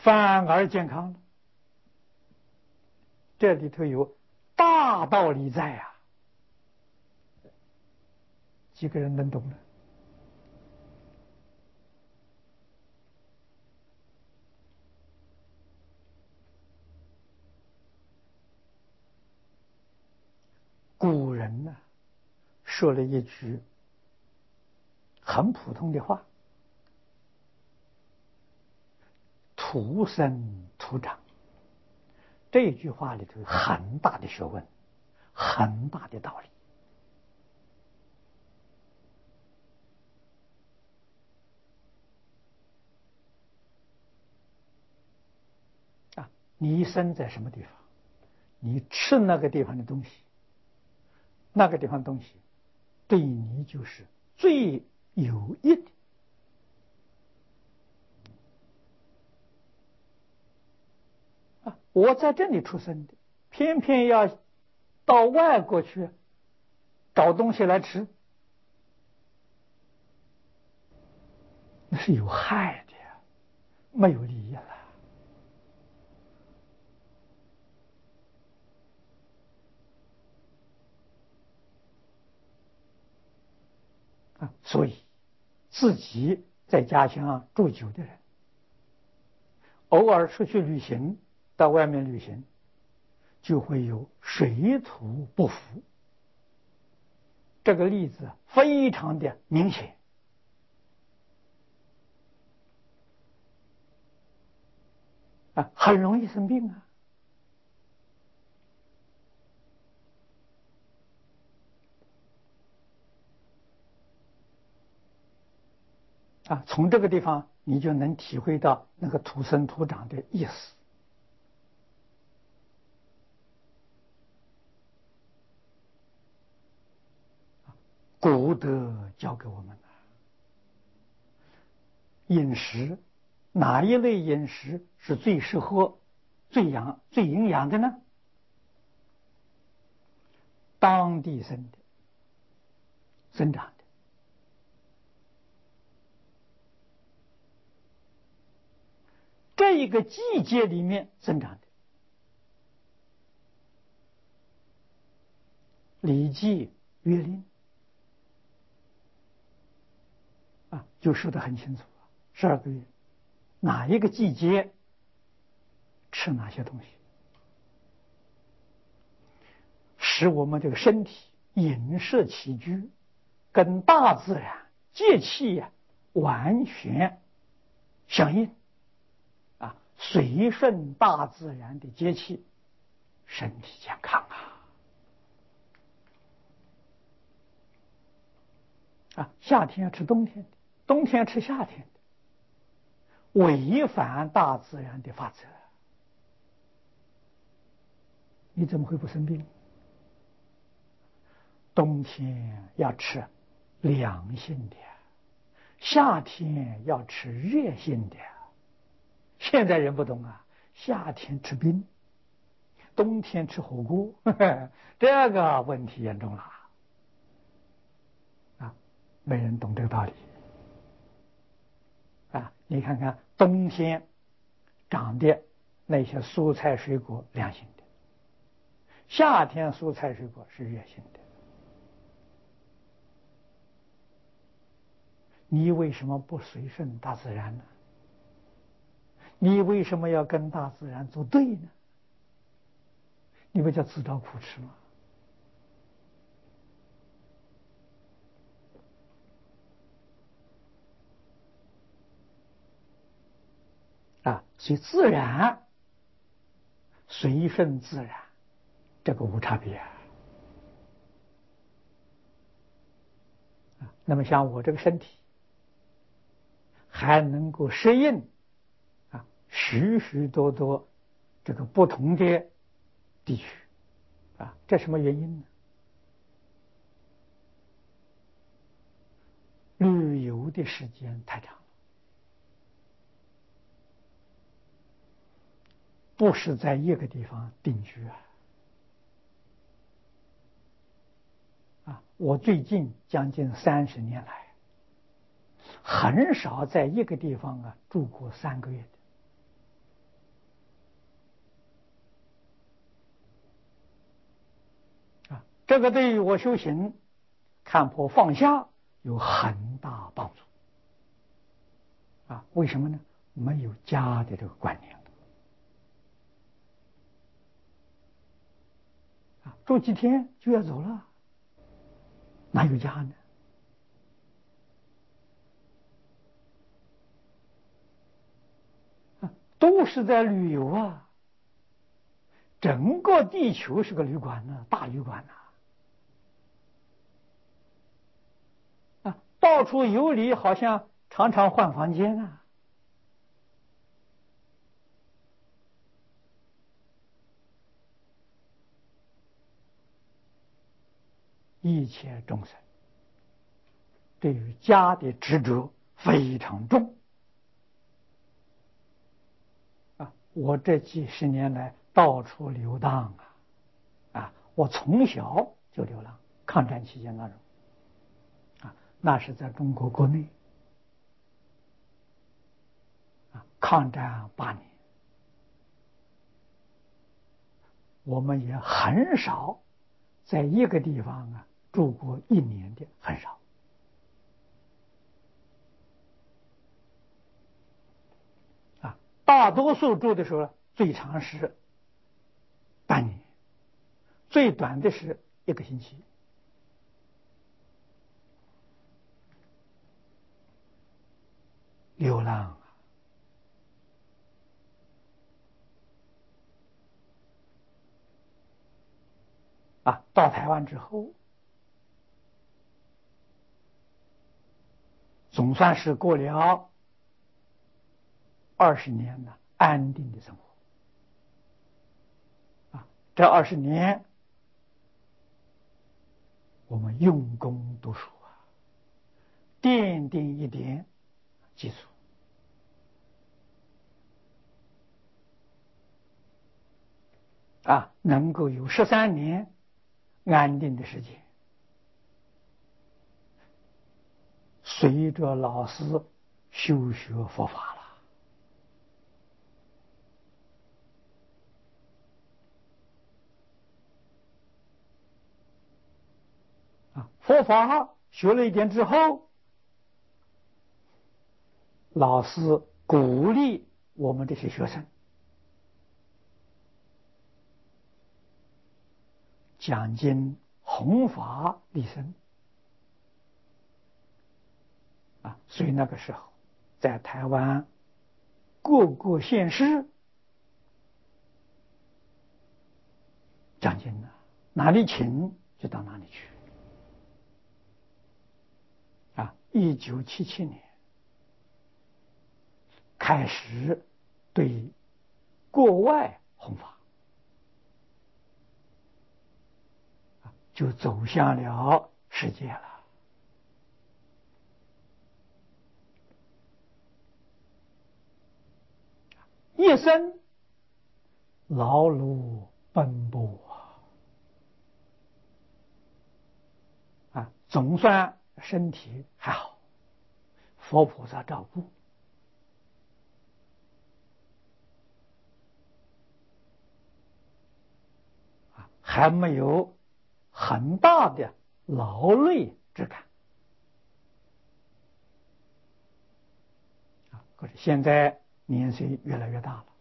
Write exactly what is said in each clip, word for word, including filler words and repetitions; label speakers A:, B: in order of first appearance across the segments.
A: 反而健康了。这里头有大道理在呀、啊，几个人能懂了？古人呢、啊，说了一句很普通的话：土生土长。这句话里头有很大的学问，很大的道理。啊，你生在什么地方，你吃那个地方的东西，那个地方东西对你就是最有益的。啊，我在这里出生的，偏偏要到外国去找东西来吃，那是有害的呀，没有利益了。啊，所以自己在家乡住久的人，偶尔出去旅行，到外面旅行，就会有水土不服。这个例子非常的明显。啊，很容易生病啊。啊，从这个地方你就能体会到那个土生土长的意思。古德教给我们的饮食，哪一类饮食是最适合、最养、最营养的呢？当地生的、生长的。这一个季节里面生长的。《礼记·约令》啊，就说得很清楚，十二个月，哪一个季节吃哪些东西，使我们这个身体饮食起居跟大自然节气呀、啊、完全相应啊，随顺大自然的节气，身体健康啊。啊，夏天要吃冬天的，冬天吃夏天的，违反大自然的法则，你怎么会不生病？冬天要吃凉性的，夏天要吃热性的。现在人不懂啊，夏天吃冰，冬天吃火锅，呵呵，这个问题严重了啊！没人懂这个道理啊！你看看冬天长的那些蔬菜水果凉性的，夏天蔬菜水果是热性的。你为什么不随顺大自然呢？你为什么要跟大自然作对呢？你不叫自找苦吃吗？啊，所以自然随顺自然，这个无差别啊。那么像我这个身体还能够适应啊许许多多这个不同的地区啊，这什么原因呢？旅游的时间太长了，不是在一个地方定居啊。啊，我最近将近三十年来，很少在一个地方啊住过三个月的。 这个对于我修行、看破放下有很大帮助。啊，为什么呢？没有家的这个观念。啊，住几天就要走了，哪有家呢？啊，都是在旅游啊。整个地球是个旅馆呢，大旅馆呐。啊，到处游离，好像常常换房间啊。一切众生对于家的执着非常重啊！我这几十年来到处流浪啊，啊，我从小就流浪，抗战期间那种啊，那是在中国国内啊，抗战八年，我们也很少在一个地方啊住过一年的，很少。大多数住的时候，最长是半年，最短的是一个星期。流浪啊！啊，到台湾之后，总算是过了二十年了安定的生活。啊，这二十年，我们用功读书啊，点点一点记住。啊，能够有十三年安定的时间，随着老师修学佛法了。啊，佛法学了一点之后，老师鼓励我们这些学生讲经弘法利生。啊，所以那个时候，在台湾各个县市讲经了，哪里请就到哪里去。啊，一九七七年开始对国外弘法，就走向了世界了。一生劳碌奔波啊，啊，总算身体还好，佛菩萨照顾。啊，还没有很大的劳累之感。啊，可是现在年岁越来越大了。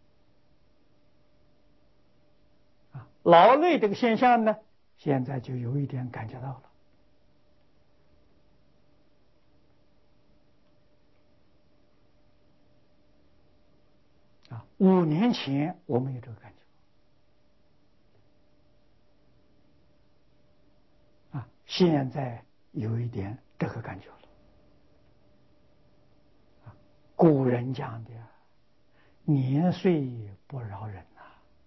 A: 啊，劳累这个现象呢，现在就有一点感觉到了。啊，五年前我们有这个感觉。啊，现在有一点这个感觉了。啊，古人讲的年岁不饶人呐。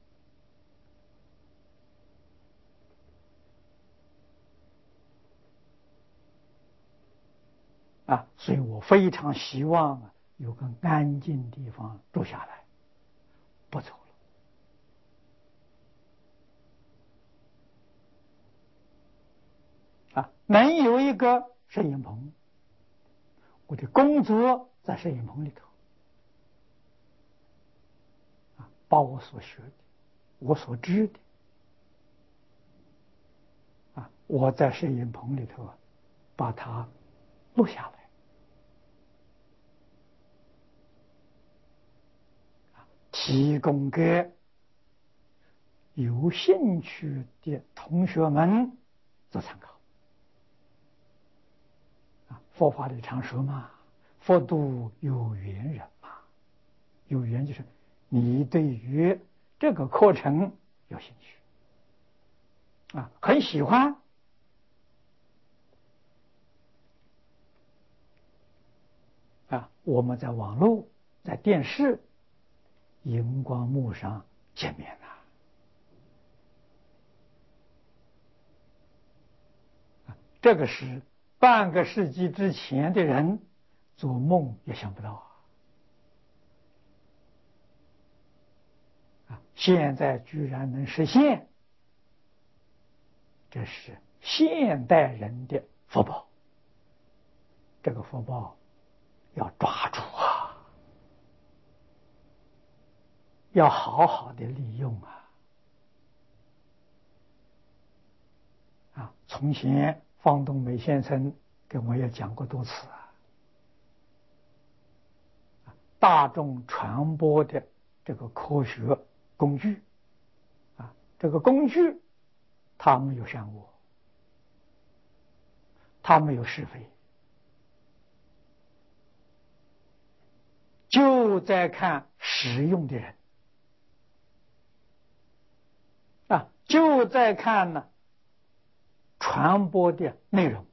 A: 啊，所以我非常希望啊，有个安静地方住下来，不走了。啊，能有一个摄影棚，我的工作在摄影棚里头。啊，把我所学的，我所知的， 我在摄影棚里头把它录下来，提供给有兴趣的同学们做参考。佛法里常说嘛，佛度有缘人嘛，有缘就是你对于这个课程有兴趣啊，很喜欢啊，我们在网络、在电视、荧光幕上见面了啊，这个是半个世纪之前的人做梦也想不到啊，现在居然能实现，这是现代人的福报，这个福报要抓住啊，要好好的利用啊！啊，从前方东美先生跟我也讲过多次啊，大众传播的这个科学工具啊，这个工具它没有善恶，它没有是非，就在看使用的人啊，就在看呢传播的内容。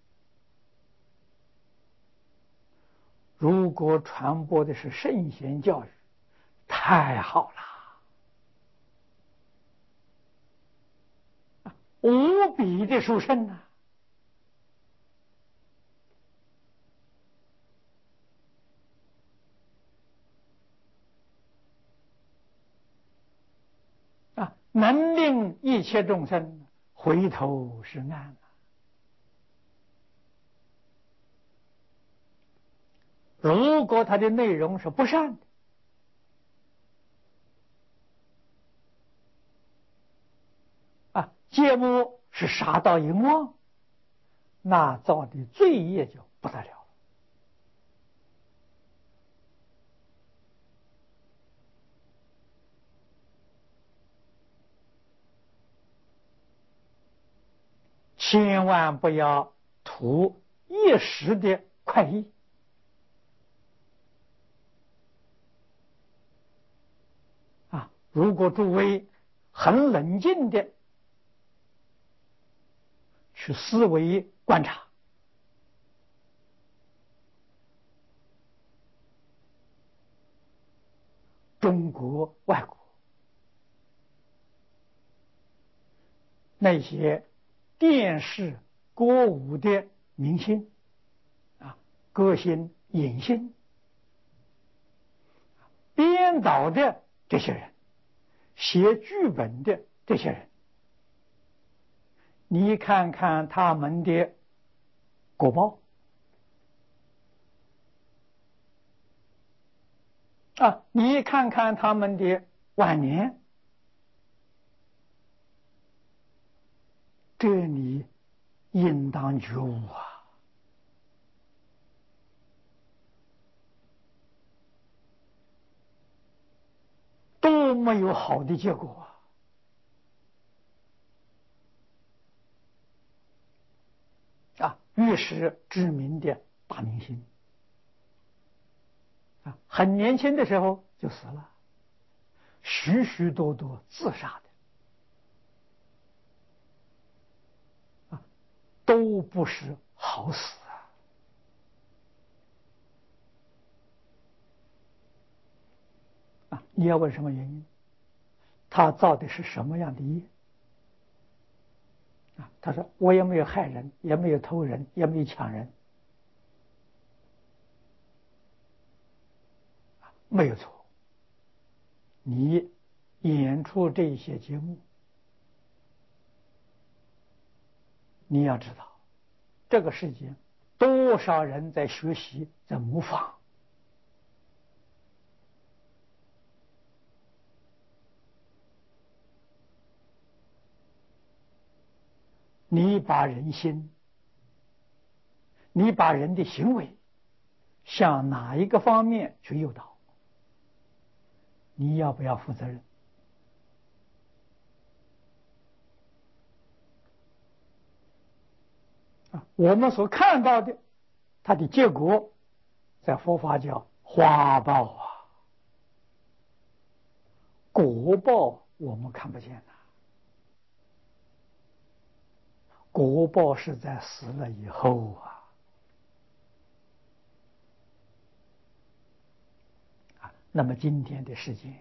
A: 如果传播的是圣贤教育，太好了，无比的殊胜啊！啊，能令一切众生回头是岸啊！如果它的内容是不善的啊，节目是杀盗淫妄，那造的罪业就不得了了。千万不要图一时的快意啊！如果诸位很冷静的去思维观察，中国、外国那些电视、歌舞的明星啊，歌星、影星，编导的这些人，写剧本的这些人，你看看他们的果报啊，你看看他们的晚年，这你应当觉悟啊！都没有好的结果啊！啊，越是知名的大明星啊，很年轻的时候就死了，许许多多自杀的啊，都不是好死啊！啊，你要问什么原因？他造的是什么样的业？啊，他说我也没有害人，也没有偷人，也没有抢人，没有错。你演出这些节目，你要知道，这个世界多少人在学习，在模仿。 你把人心，你把人的行为向哪一个方面去诱导，你要不要负责任？啊，我们所看到的，它的结果，在佛法叫花报啊，果报我们看不见呐。果报是在死了以后啊。啊，那么今天的世界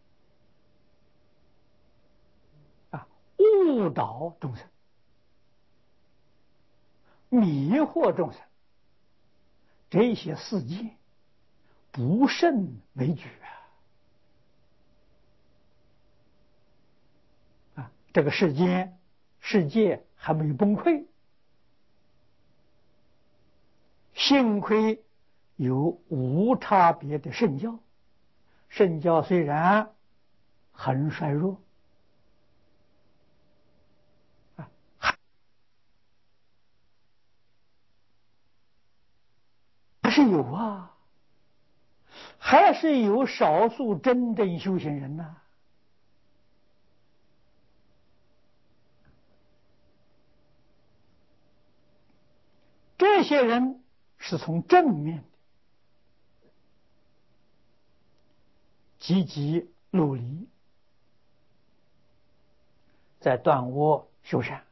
A: 啊，误导众生，迷惑众生，这些事件不胜枚举啊！啊，这个世间世界还没有崩溃，幸亏有无差别的圣教，圣教虽然很衰弱啊，还是有啊，还是有少数真正修行人呐、啊。这些人是从正面的积极努力，在断恶修善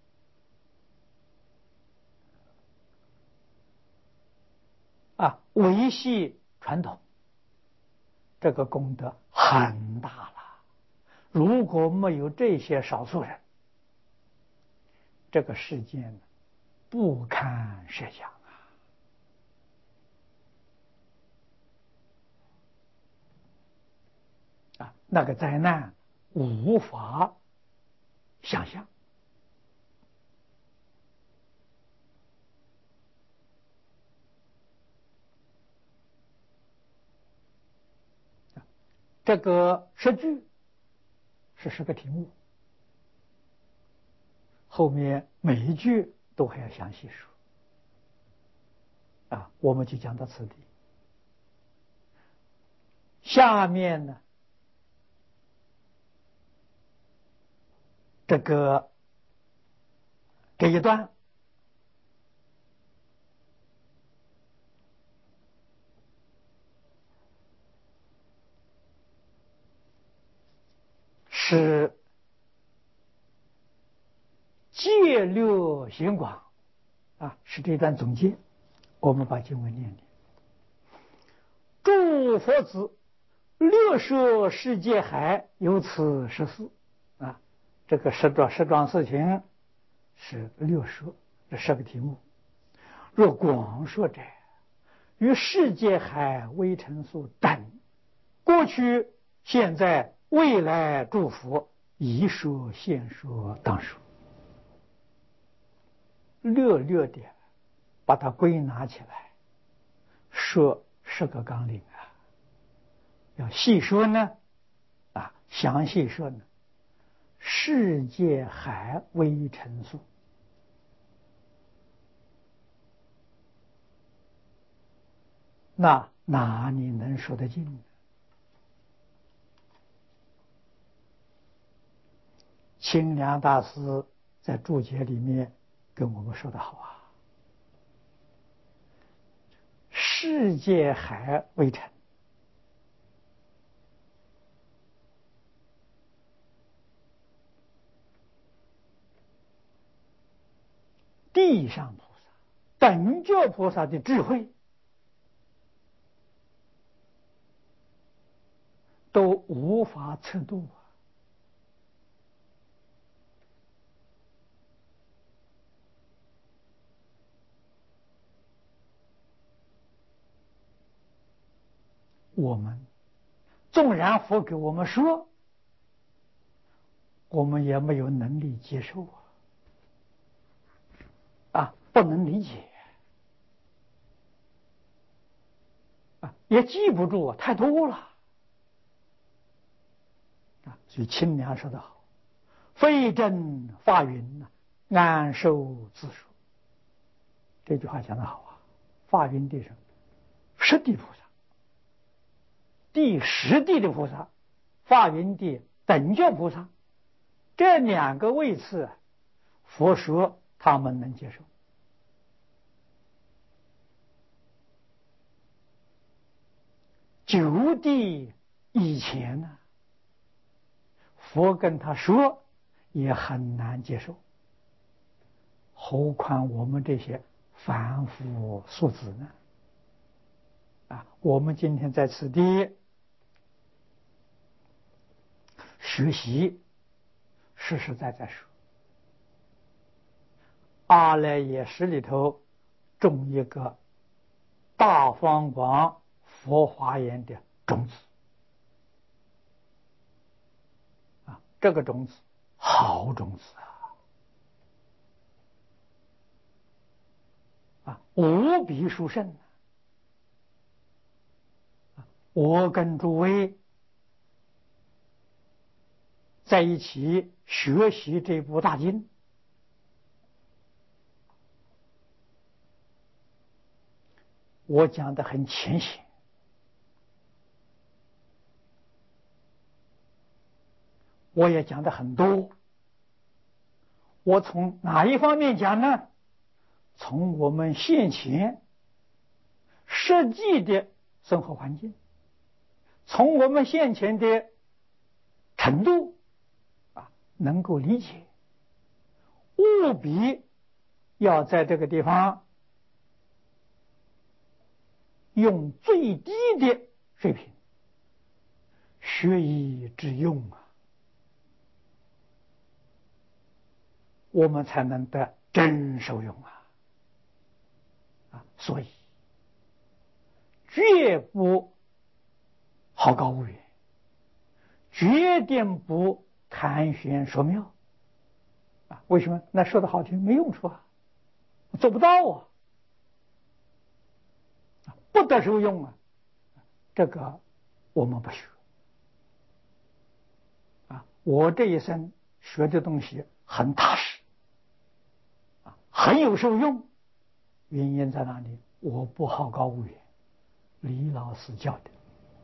A: 啊，维系传统，这个功德很大了。如果没有这些少数人，这个世界呢，不堪设想啊！啊，那个灾难无法想象。这个十句是十个题目，后面每一句都还要详细说啊，我们就讲到此地。下面呢，这个这一段是戒略玄广啊，是这段总结。我们把经文念念：诸佛子六摄世界海，有此十事啊。这个十桩十桩事情是六摄，这十个题目。若广说者，于世界海微尘数等，过去、现在、未来诸佛，宜说现说当说，略略的把它归纳起来，说十个纲领啊。要细说呢，啊，详细说呢，世界海微尘数，那哪里能说得尽呢？清凉大师在注解里面跟我们说的好啊，世界海微尘，地上菩萨、等觉菩萨的智慧都无法测度啊！我们纵然佛给我们说，我们也没有能力接受啊，啊，不能理解啊，也记不住啊，太多了啊。所以清凉说得好：非正法云呐， 安受自说。这句话讲得好啊！法云地上，十地菩萨，第十地的菩萨，法云地等觉菩萨，这两个位次，佛说他们能接受。九地以前呢，佛跟他说也很难接受，何况我们这些凡夫俗子呢？啊，我们今天在此地学习，实实在在说，阿赖耶识里头种一个大方广佛华严的种子啊，这个种子好种子啊，啊，无比殊胜。我跟诸位在一起学习这部大经，我讲的很浅显，我也讲的很多。我从哪一方面讲呢？从我们现前实际的生活环境，从我们现前的程度啊，能够理解，务必要在这个地方用最低的水平学以致用啊，我们才能得真受用啊！啊，所以绝不好高骛远，决定不谈玄说妙啊！为什么？那说的好听没用处啊，做不到啊，不得受用啊！这个我们不学啊！我这一生学的东西很踏实啊，很有受用。原因在哪里？我不好高骛远，李老师教的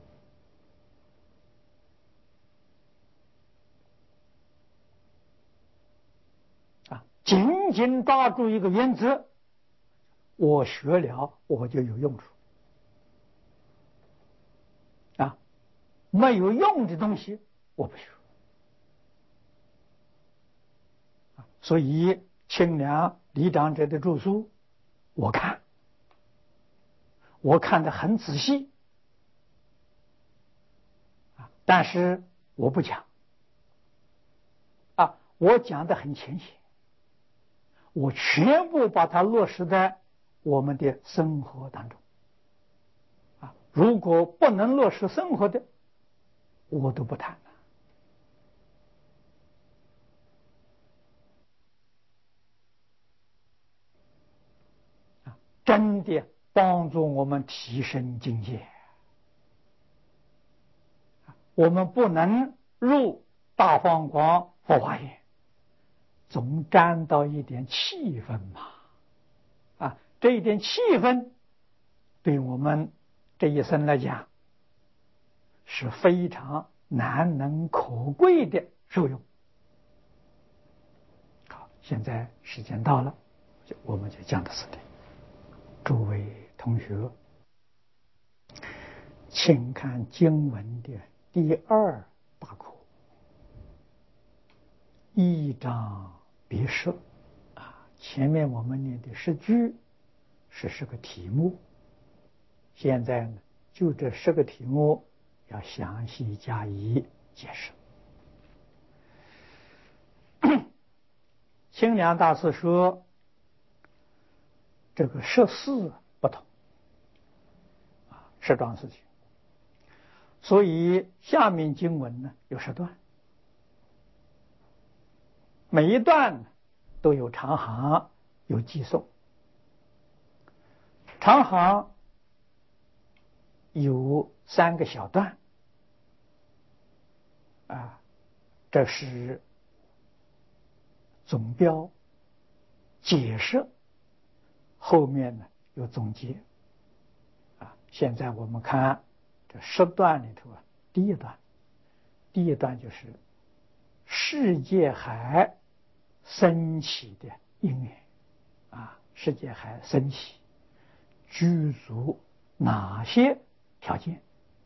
A: 啊，紧紧抓住一个原则，我学了我就有用处啊，没有用的东西我不学啊。所以清凉李长者的著书我看，我看得很仔细啊，但是我不讲啊，我讲得很浅显，我全部把它落实在我们的生活当中啊。如果不能落实生活的，我都不谈了啊。真的帮助我们提升境界，我们不能入大方广佛华严，总沾到一点气氛嘛啊，这一点气氛对我们这一生来讲是非常难能可贵的受用。好，现在时间到了，就我们就讲到此地。诸位同学，请看经文的第二大课，一章别释啊。前面我们念的十句是十个题目，现在呢，就这十个题目要详细加以解释。清凉大师说，这个十四不同啊，十桩事情，所以下面经文呢有十段，每一段都有长行有寄送，长行有三个小段啊，这是总标解释，后面呢有总结。啊，现在我们看这十段里头啊，第一段，第一段就是世界海升起的因缘啊，世界海升起具足哪些条件？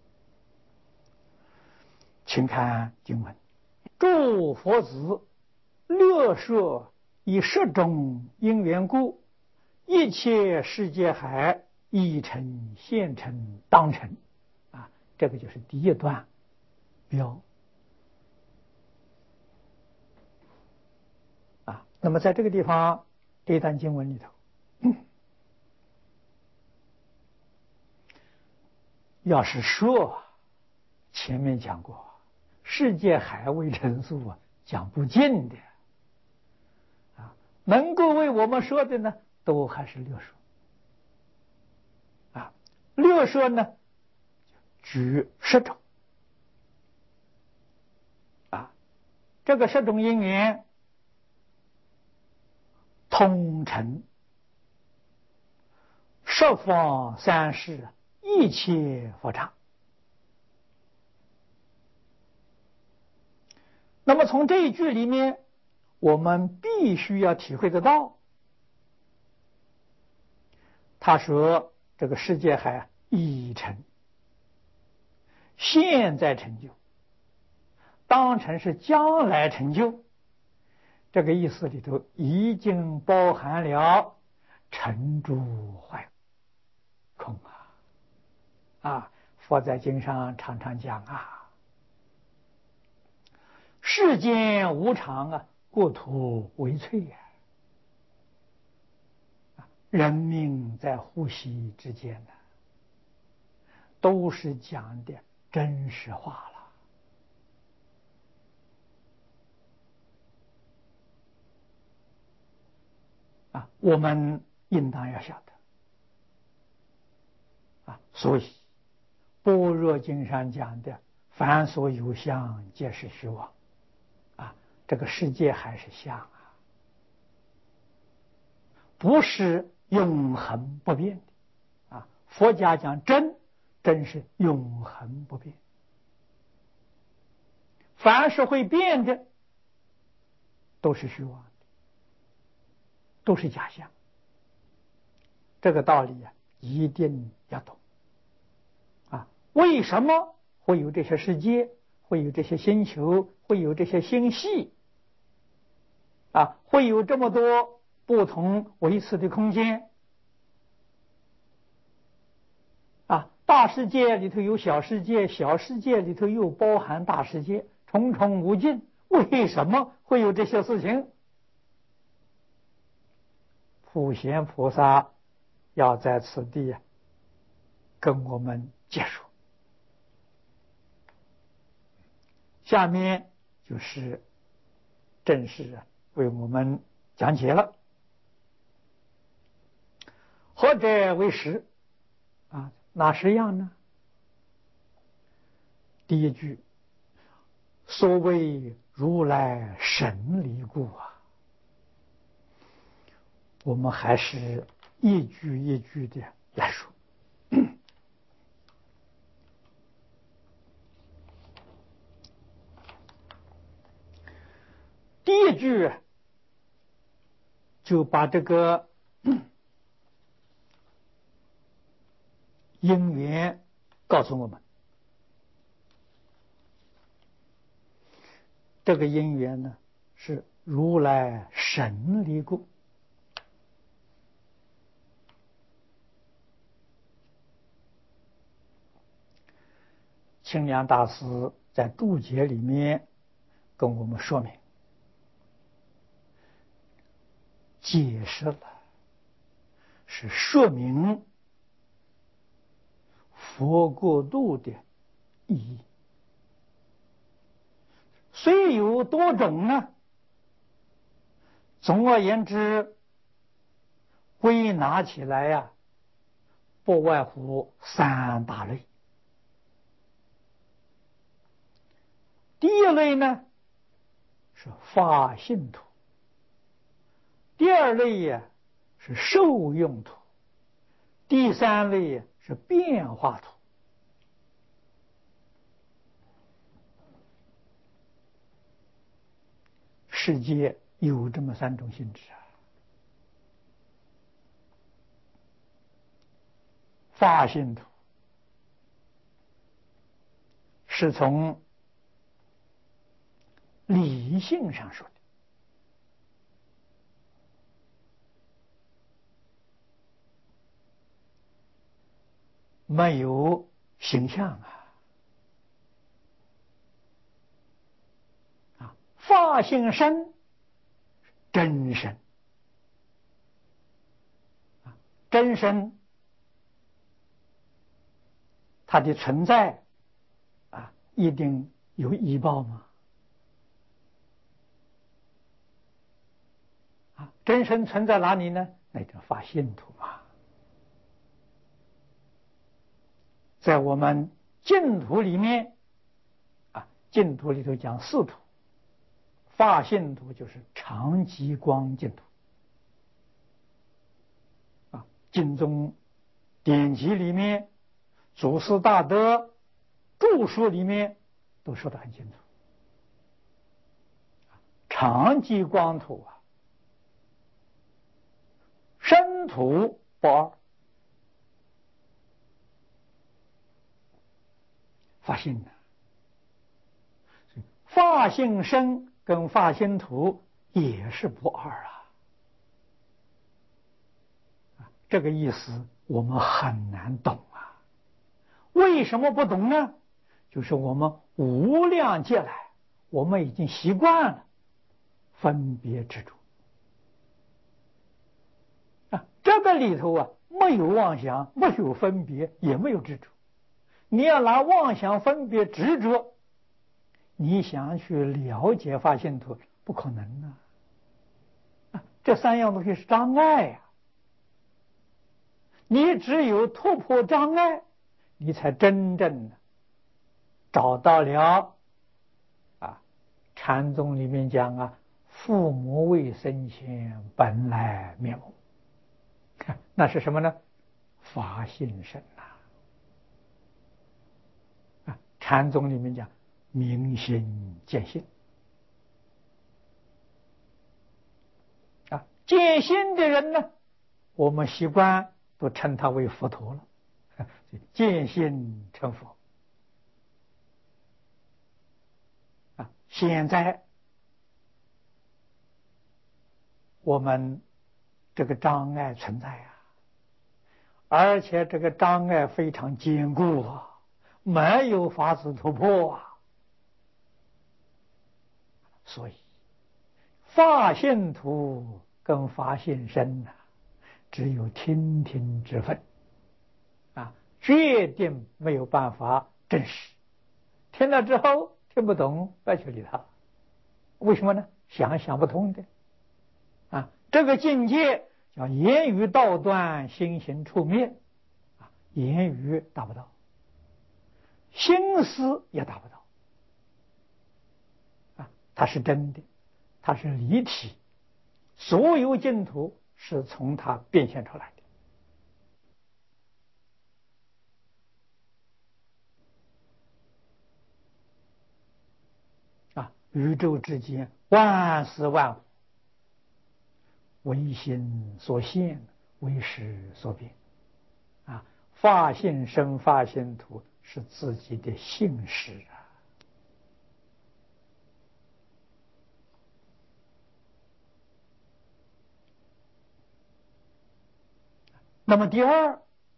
A: 请看经文：诸佛子略说以十种因缘故，一切世界海已成、现成、当成。啊，这个就是第一段标。啊，那么在这个地方这一段经文里头，嗯、要是说前面讲过，世界海为陈述啊，讲不尽的啊，能够为我们说的呢，都还是略说啊。略说呢，举十种啊，这个十种因缘通成十方三世一切佛刹。那么从这一句里面，我们必须要体会得到，他说这个世界海已成，现在成就，当成是将来成就，这个意思里头已经包含了成住坏空啊！啊，佛在经上常常讲啊，世间无常啊，故土为脆呀、啊。人命在呼吸之间呢、啊，都是讲的真实话了。啊，我们应当要晓得啊，所以般若经上讲的凡所有相，皆是虚妄啊，这个世界还是相啊，不是永恒不变的啊。佛家讲真，真是永恒不变，凡是会变的都是虚妄的，都是假象。这个道理啊，一定要懂啊！为什么会有这些世界，会有这些星球，会有这些星系啊，会有这么多不同维次的空间啊？大世界里头有小世界，小世界里头又包含大世界，重重无尽。为什么会有这些事情？普贤菩萨要在此地跟我们解说。下面就是正式为我们讲解了。何者为实啊？哪十样呢？第一句，所谓如来神力故啊，我们还是一句一句的来说。第一句就把这个因缘告诉我们，这个因缘呢是如来神力故。清凉大师在注解里面跟我们说明，解释了，是说明佛国度的意义。虽有多种呢，总而言之，归纳起来呀、啊，不外乎三大类。第一类呢是法性土，第第二类呀是受用图，第三类呀是变化图。世界有这么三种性质啊。发心图是从理性上说的，没有形象啊。啊，法性身，真身啊，真身它的存在啊，一定有依报吗？啊，真身存在哪里呢？那叫发心图嘛。在我们净土里面啊，净土里头讲四土，发心图就是常寂光净土啊。净宗典籍里面、祖师大德著书里面都说得很清楚，常寂光土啊，身土不二。发心的，发性身跟发心图也是不二啊。这个意思我们很难懂啊。为什么不懂呢？就是我们无量劫来，我们已经习惯了分别执着啊。这个里头啊，没有妄想，没有分别，也没有执着。你要拿妄想、分别、执着，你想去了解发心图，不可能啊！啊，这三样东西是障碍呀、啊。你只有突破障碍，你才真正的找到了啊。禅宗里面讲啊，父母未生前本来面目，那是什么呢？法性身呐。啊，禅宗里面讲明心见性啊，见性的人呢，我们习惯都称他为佛陀了，见性成佛啊。现在我们这个障碍存在啊，而且这个障碍非常坚固啊，没有法子突破啊。所以发性图跟发性身呐、啊，只有听听之分啊，决定没有办法证实。听了之后听不懂，不要去理他。为什么呢？想想不通的啊。这个境界叫言语道断，心行处灭啊。言语达不到，心思也达不到啊。它是真的，它是离体，所有净土是从它变现出来的啊。宇宙之间万事万物，为心所现，为识所变啊。发性身、发性图是自己的性识啊。那么第二，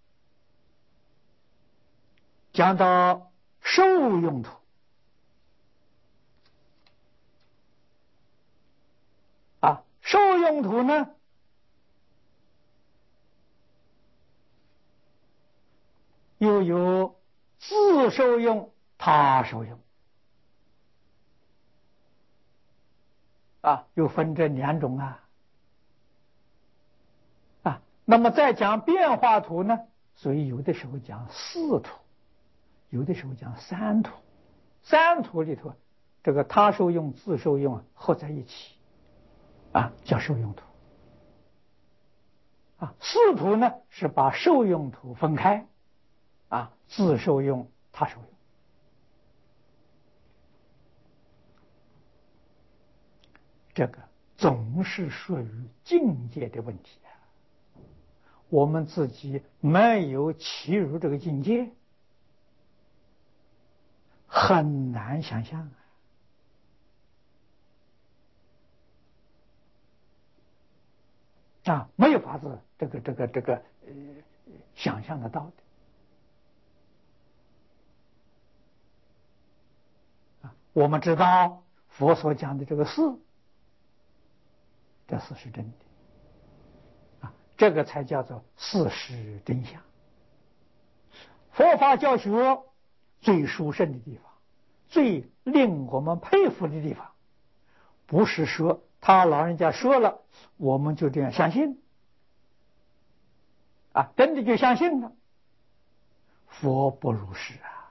A: 讲到受用途啊，受用途呢，又有自受用、他受用啊，又分这两种啊。啊，那么再讲变化图呢，所以有的时候讲四图，有的时候讲三图。三图里头，这个他受用、自受用啊合在一起啊，叫受用图啊，四土呢是把受用土分开，啊，自受用，他受用。这个总是属于境界的问题啊，我们自己没有契入这个境界，很难想象啊。啊，没有法子，这个这个这个呃，想象得到的。啊，我们知道佛所讲的这个事，这事是真的，啊，这个才叫做事实真相。佛法教学最殊胜的地方，最令我们佩服的地方，不是说他老人家说了，我们就这样相信，啊，真的就相信了。佛不如是啊，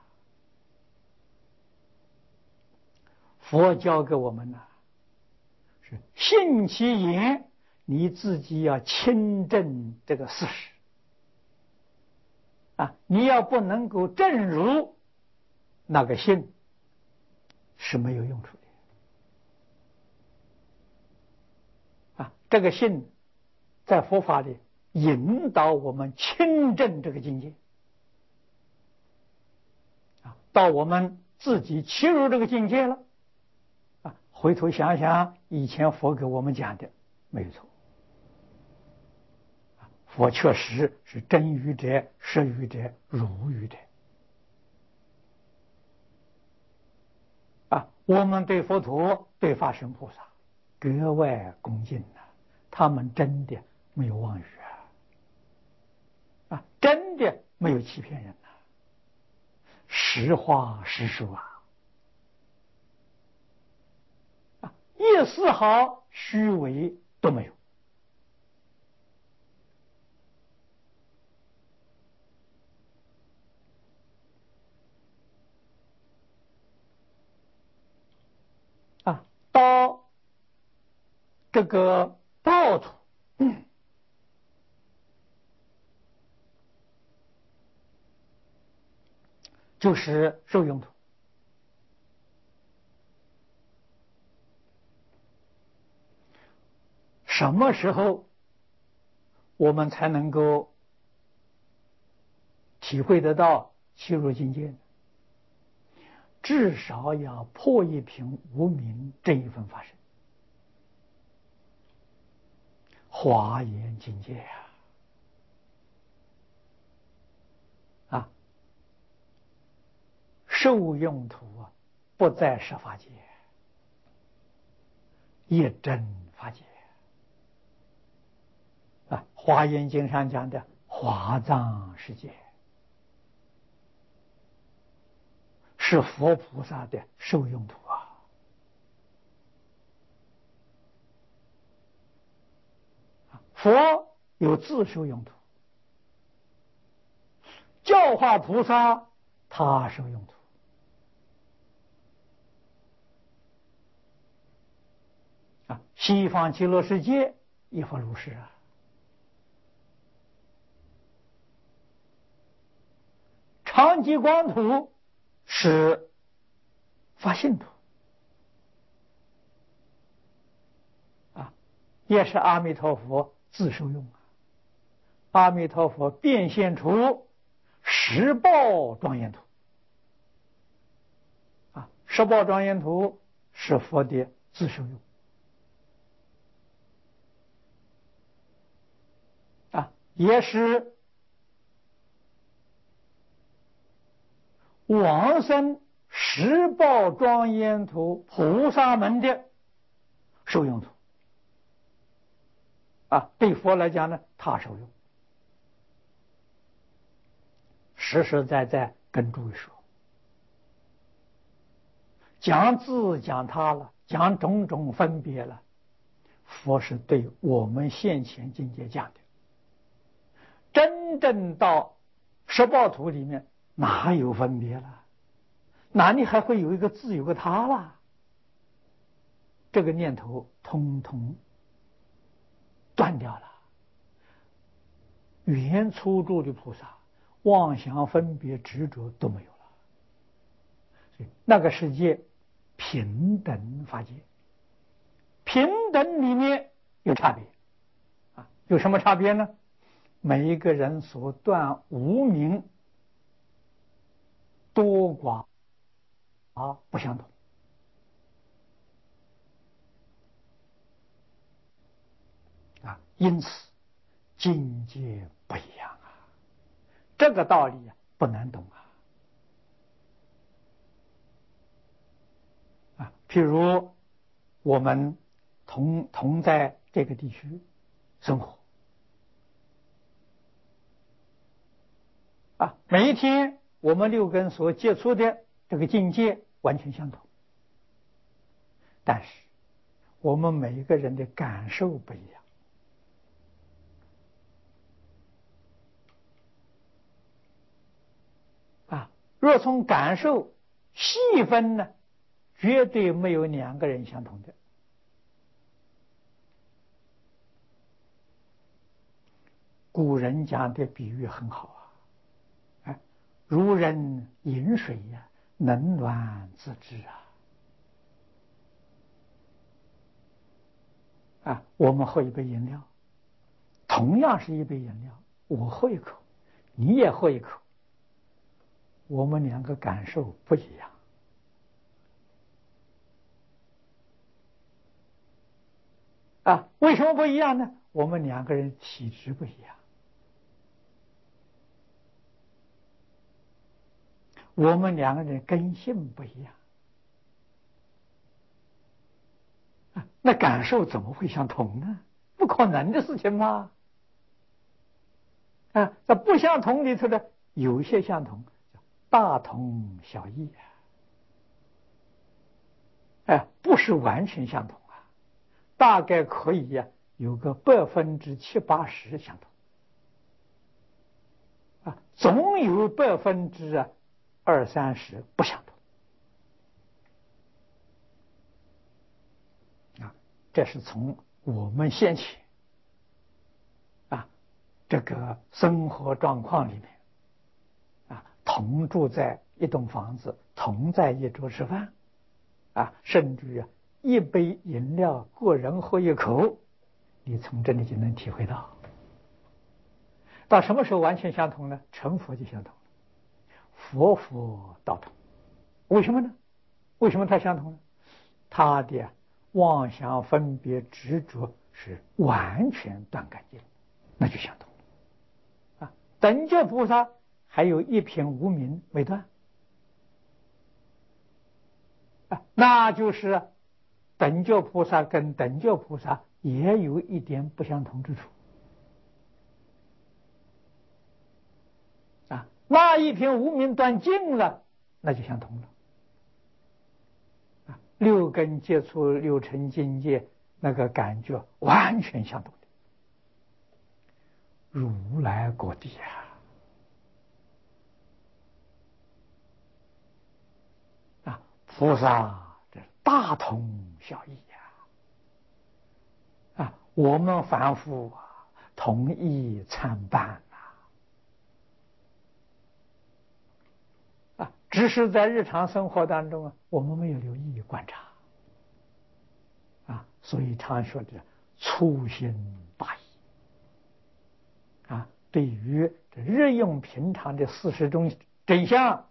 A: 佛教给我们呢，是信其言，你自己要亲证这个事实啊，你要不能够证如，那个信是没有用处的啊。这个信在佛法里引导我们亲证这个境界啊，到我们自己切入这个境界了啊，回头想想以前佛给我们讲的没有错，佛确实是真语者、实语者、如语者啊。我们对佛陀、对法身菩萨格外恭敬啊，他们真的没有妄语啊，啊，真的没有欺骗人啊，实话实说啊，啊，一丝毫虚伪都没有。啊，到这个报土，嗯，就是受用土。什么时候我们才能够体会得到契入境界呢？至少要破一品无明这一份法身，华严境界呀！啊，受用土啊，不在十法界，一真法界啊。华严经上讲的华藏世界，是佛菩萨的受用土啊。佛有自受用土，教化菩萨他受用土啊。西方极乐世界亦复如是啊。长吉光土是发信土啊，也是阿弥陀佛自受用啊。阿弥陀佛变现出十报庄严土啊，十报庄严土是佛的自受用啊，也是往生十报庄严土菩萨门的受用土啊。对佛来讲呢，他受用。实实在在跟诸位说，讲自讲他了，讲种种分别了，佛是对我们现前境界讲的。真正到十报土里面，哪有分别了？哪里还会有一个自有个他啦？这个念头通通断掉了， 原初住的菩萨，妄想分别执着都没有了，所以那个世界平等法界，平等里面有差别啊，有什么差别呢？每一个人所断无明多寡啊不相同啊，因此境界不一样啊，这个道理啊不难懂啊啊，譬如我们同同在这个地区生活啊，每一天我们六根所接触的这个境界完全相同，但是我们每一个人的感受不一样啊。若从感受细分呢，绝对没有两个人相同的。古人讲的比喻很好啊，哎，如人饮水呀、啊，冷暖自知啊。啊，我们喝一杯饮料，同样是一杯饮料，我喝一口，你也喝一口，我们两个感受不一样啊。为什么不一样呢？我们两个人体质不一样，我们两个人根性不一样啊，那感受怎么会相同呢？不可能的事情嘛！啊，在不相同里头的有些相同，大同小异啊，哎，不是完全相同啊，大概可以呀、啊，有个百分之七八十相同啊，总有百分之二三十不相同啊。这是从我们先前啊这个生活状况里面啊，同住在一栋房子，同在一桌吃饭啊，甚至于一杯饮料个人喝一口，你从这里就能体会到。到什么时候完全相同呢？成佛就相同了，佛佛道同。为什么呢？为什么它相同呢？它的妄想分别执着是完全断干净，那就相同了啊。等觉菩萨还有一品无明没断啊，那就是等觉菩萨跟等觉菩萨也有一点不相同之处啊。那一品无明断尽了，那就相同了啊。六根接触六尘境界，那个感觉完全相同的，如来果地啊！啊，菩萨这大同小异呀！啊，我们凡夫啊，同一参半呐！啊，只是在日常生活当中啊，我们没有留意观察啊，所以常说的粗心大意啊，对于这日用平常的事实中真相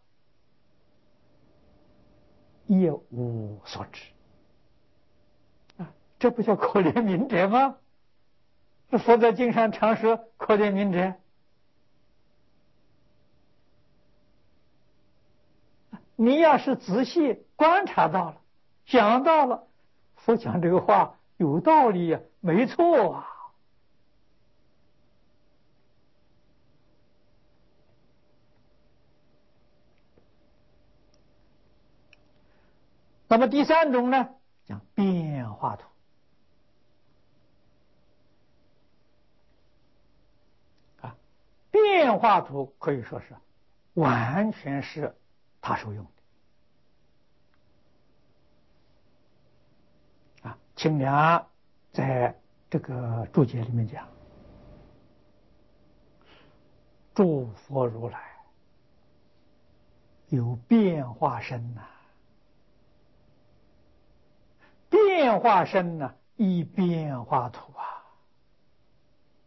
A: 一无所知啊，这不叫可怜悯者吗？佛在经上常说可怜悯者。你要是仔细观察到了，想到了，佛讲这个话有道理呀、啊，没错啊。那么第三种呢，讲变化图啊，变化图可以说是完全是他受用的啊。清凉在这个注解里面讲， 诸佛如来有变化身呐、变化身呐、一变化土啊。